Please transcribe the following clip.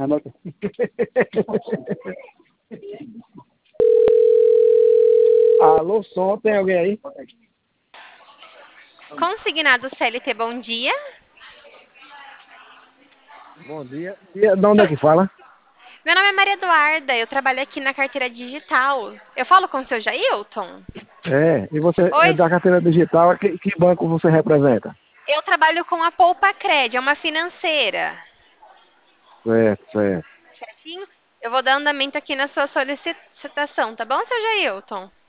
Anota. Alô, som, tem alguém aí? Consignado CLT, bom dia. Bom dia. E de onde é que fala? Meu nome é Maria Eduarda, eu trabalho aqui na carteira digital. Eu falo com o seu Jailton? É, e você é Oi, da carteira digital, que banco você representa? eu trabalho com a Poupa Cred, é uma financeira. Certo, certo. Certinho? Eu vou dar andamento aqui na sua solicitação, tá bom, seu Jailton?